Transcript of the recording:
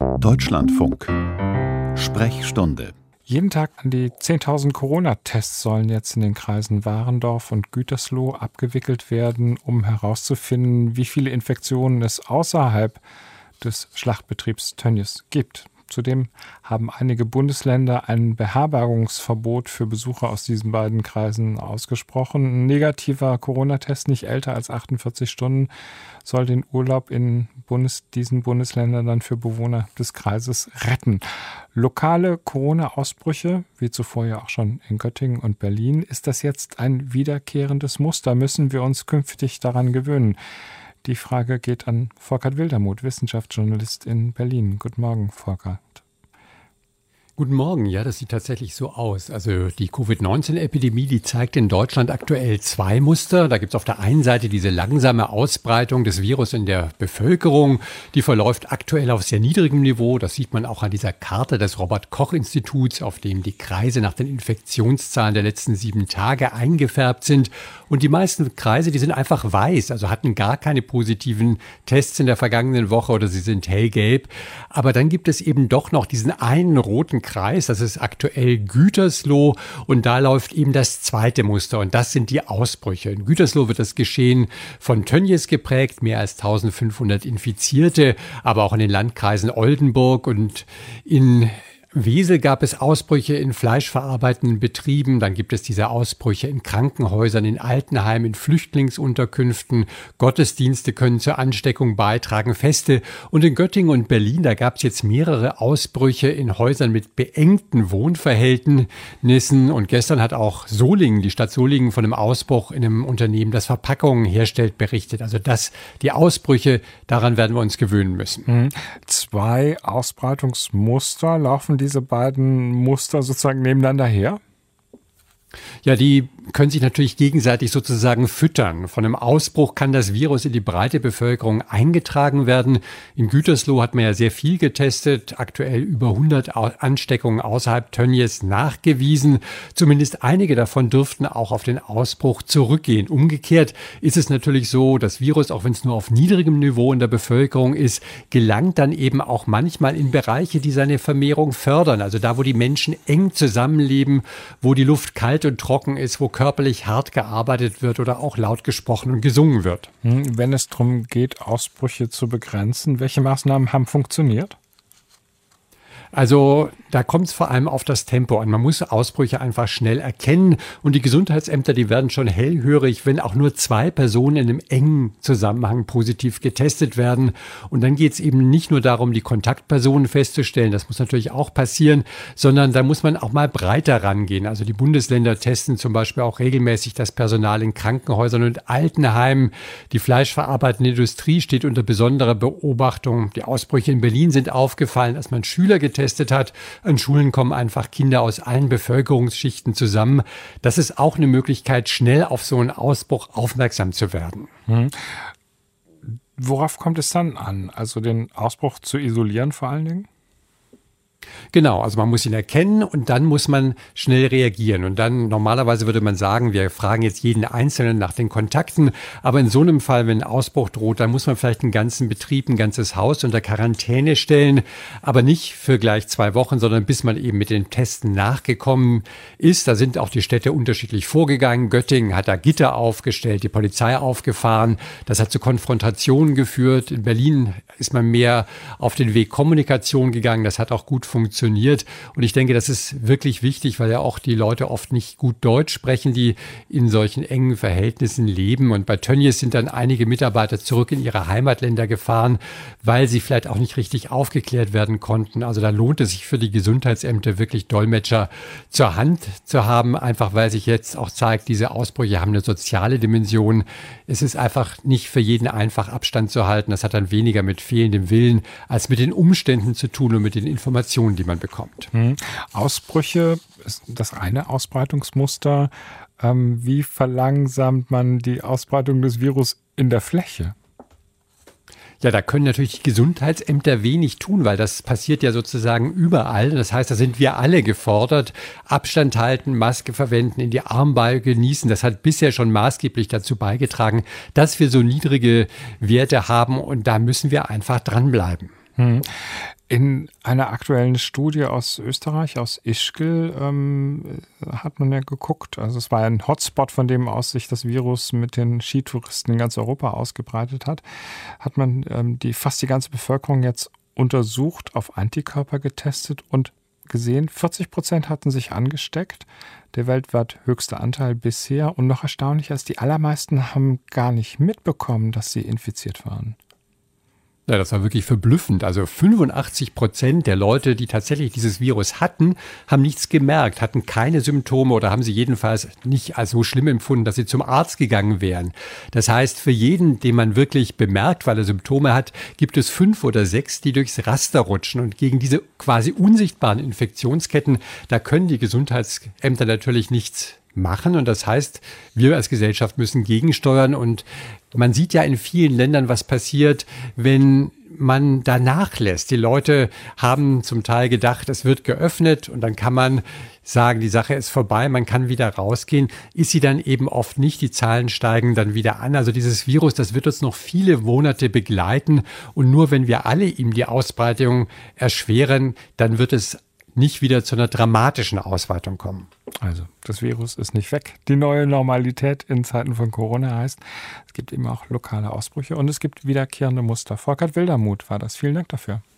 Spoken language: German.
Deutschlandfunk. Sprechstunde. Jeden Tag an die 10.000 Corona-Tests sollen jetzt in den Kreisen Warendorf und Gütersloh abgewickelt werden, um herauszufinden, wie viele Infektionen es außerhalb des Schlachtbetriebs Tönnies gibt. Zudem haben einige Bundesländer ein Beherbergungsverbot für Besucher aus diesen beiden Kreisen ausgesprochen. Ein negativer Corona-Test, nicht älter als 48 Stunden, soll den Urlaub in diesen Bundesländern dann für Bewohner des Kreises retten. Lokale Corona-Ausbrüche, wie zuvor ja auch schon in Göttingen und Berlin, ist das jetzt ein wiederkehrendes Muster? Müssen wir uns künftig daran gewöhnen? Die Frage geht an Volkert Wildermuth, Wissenschaftsjournalist in Berlin. Guten Morgen, Volkert. Guten Morgen. Ja, das sieht tatsächlich so aus. Also die Covid-19-Epidemie, die zeigt in Deutschland aktuell zwei Muster. Da gibt es auf der einen Seite diese langsame Ausbreitung des Virus in der Bevölkerung. Die verläuft aktuell auf sehr niedrigem Niveau. Das sieht man auch an dieser Karte des Robert-Koch-Instituts, auf dem die Kreise nach den Infektionszahlen der letzten 7 Tage eingefärbt sind. Und die meisten Kreise, die sind einfach weiß, also hatten gar keine positiven Tests in der vergangenen Woche oder sie sind hellgelb. Aber dann gibt es eben doch noch diesen einen roten Kreis, das ist aktuell Gütersloh und da läuft eben das zweite Muster und das sind die Ausbrüche. In Gütersloh wird das Geschehen von Tönnies geprägt, mehr als 1500 Infizierte, aber auch in den Landkreisen Oldenburg und in Wesel gab es Ausbrüche in fleischverarbeitenden Betrieben, dann gibt es diese Ausbrüche in Krankenhäusern, in Altenheimen, in Flüchtlingsunterkünften. Gottesdienste können zur Ansteckung beitragen, Feste. Und in Göttingen und Berlin, da gab es jetzt mehrere Ausbrüche in Häusern mit beengten Wohnverhältnissen. Und gestern hat auch Solingen, die Stadt Solingen, von einem Ausbruch in einem Unternehmen, das Verpackungen herstellt, berichtet. Also die Ausbrüche, daran werden wir uns gewöhnen müssen. 2 Ausbreitungsmuster laufen diese beiden Muster sozusagen nebeneinander her? Ja, die können sich natürlich gegenseitig sozusagen füttern. Von einem Ausbruch kann das Virus in die breite Bevölkerung eingetragen werden. In Gütersloh hat man ja sehr viel getestet, aktuell über 100 Ansteckungen außerhalb Tönnies nachgewiesen. Zumindest einige davon dürften auch auf den Ausbruch zurückgehen. Umgekehrt ist es natürlich so, das Virus, auch wenn es nur auf niedrigem Niveau in der Bevölkerung ist, gelangt dann eben auch manchmal in Bereiche, die seine Vermehrung fördern. Also da, wo die Menschen eng zusammenleben, wo die Luft kalt und trocken ist, wo körperlich hart gearbeitet wird oder auch laut gesprochen und gesungen wird. Wenn es darum geht, Ausbrüche zu begrenzen, welche Maßnahmen haben funktioniert? Also da kommt es vor allem auf das Tempo an. Man muss Ausbrüche einfach schnell erkennen und die Gesundheitsämter, die werden schon hellhörig, wenn auch nur 2 Personen in einem engen Zusammenhang positiv getestet werden. Und dann geht es eben nicht nur darum, die Kontaktpersonen festzustellen, das muss natürlich auch passieren, sondern da muss man auch mal breiter rangehen. Also die Bundesländer testen zum Beispiel auch regelmäßig das Personal in Krankenhäusern und Altenheimen. Die fleischverarbeitende Industrie steht unter besonderer Beobachtung. Die Ausbrüche in Berlin sind aufgefallen, als man Schüler getestet hat. An Schulen kommen einfach Kinder aus allen Bevölkerungsschichten zusammen. Das ist auch eine Möglichkeit, schnell auf so einen Ausbruch aufmerksam zu werden. Worauf kommt es dann an? Also den Ausbruch zu isolieren vor allen Dingen? Genau, also man muss ihn erkennen und dann muss man schnell reagieren. Und dann normalerweise würde man sagen, wir fragen jetzt jeden Einzelnen nach den Kontakten. Aber in so einem Fall, wenn ein Ausbruch droht, dann muss man vielleicht einen ganzen Betrieb, ein ganzes Haus unter Quarantäne stellen. Aber nicht für gleich 2 Wochen, sondern bis man eben mit den Testen nachgekommen ist. Da sind auch die Städte unterschiedlich vorgegangen. Göttingen hat da Gitter aufgestellt, die Polizei aufgefahren. Das hat zu Konfrontationen geführt. In Berlin ist man mehr auf den Weg Kommunikation gegangen. Das hat auch gut funktioniert. Und ich denke, das ist wirklich wichtig, weil ja auch die Leute oft nicht gut Deutsch sprechen, die in solchen engen Verhältnissen leben. Und bei Tönnies sind dann einige Mitarbeiter zurück in ihre Heimatländer gefahren, weil sie vielleicht auch nicht richtig aufgeklärt werden konnten. Also da lohnt es sich für die Gesundheitsämter wirklich Dolmetscher zur Hand zu haben, einfach weil sich jetzt auch zeigt, diese Ausbrüche haben eine soziale Dimension. Es ist einfach nicht für jeden einfach Abstand zu halten. Das hat dann weniger mit fehlendem Willen als mit den Umständen zu tun und mit den Informationen, die man bekommt. Ausbrüche ist das eine Ausbreitungsmuster. Wie verlangsamt man die Ausbreitung des Virus in der Fläche? Ja, da können natürlich die Gesundheitsämter wenig tun, weil das passiert ja sozusagen überall. Das heißt, da sind wir alle gefordert. Abstand halten, Maske verwenden, in die Armbeuge genießen. Das hat bisher schon maßgeblich dazu beigetragen, dass wir so niedrige Werte haben und da müssen wir einfach dranbleiben. In einer aktuellen Studie aus Österreich, aus Ischgl, hat man ja geguckt. Also es war ein Hotspot, von dem aus sich das Virus mit den Skitouristen in ganz Europa ausgebreitet hat. Hat man fast die ganze Bevölkerung jetzt untersucht, auf Antikörper getestet und gesehen, 40% hatten sich angesteckt. Der weltweit höchste Anteil bisher. Und noch erstaunlicher ist, die allermeisten haben gar nicht mitbekommen, dass sie infiziert waren. Ja, das war wirklich verblüffend. Also 85% der Leute, die tatsächlich dieses Virus hatten, haben nichts gemerkt, hatten keine Symptome oder haben sie jedenfalls nicht als so schlimm empfunden, dass sie zum Arzt gegangen wären. Das heißt, für jeden, den man wirklich bemerkt, weil er Symptome hat, gibt es 5 oder 6, die durchs Raster rutschen. Und gegen diese quasi unsichtbaren Infektionsketten, da können die Gesundheitsämter natürlich nichts machen. Und das heißt, wir als Gesellschaft müssen gegensteuern. Und man sieht ja in vielen Ländern, was passiert, wenn man da nachlässt. Die Leute haben zum Teil gedacht, es wird geöffnet und dann kann man sagen, die Sache ist vorbei, man kann wieder rausgehen. Ist sie dann eben oft nicht, die Zahlen steigen dann wieder an. Also dieses Virus, das wird uns noch viele Monate begleiten. Und nur wenn wir alle ihm die Ausbreitung erschweren, dann wird es nicht wieder zu einer dramatischen Ausweitung kommen. Also, das Virus ist nicht weg. Die neue Normalität in Zeiten von Corona heißt, es gibt eben auch lokale Ausbrüche und es gibt wiederkehrende Muster. Volkert Wildermuth war das. Vielen Dank dafür.